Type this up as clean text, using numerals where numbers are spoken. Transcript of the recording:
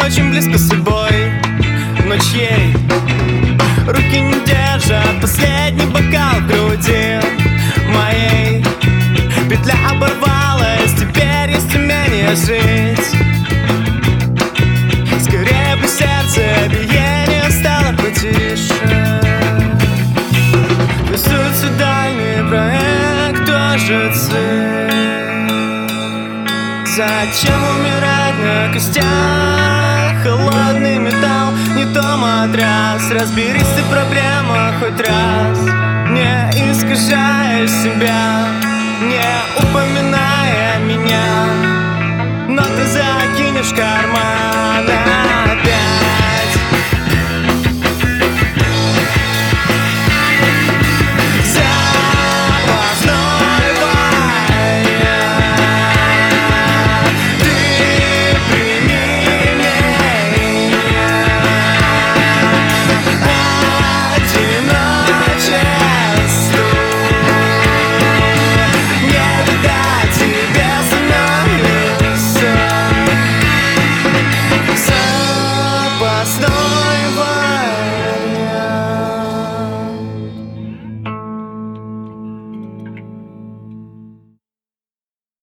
очень близко с собой, но чьей? Руки не держат последний бокал в груди моей. Петля оборвалась, теперь есть умение жить. Скорее бы сердце биение стало потише. Рисуется дальний проект, тоже цель. Зачем умирать на костях? Холодный металл, не то матрас. Разберись ты в проблемах хоть раз, не искажая себя, не упоминая меня. Но ты закинешь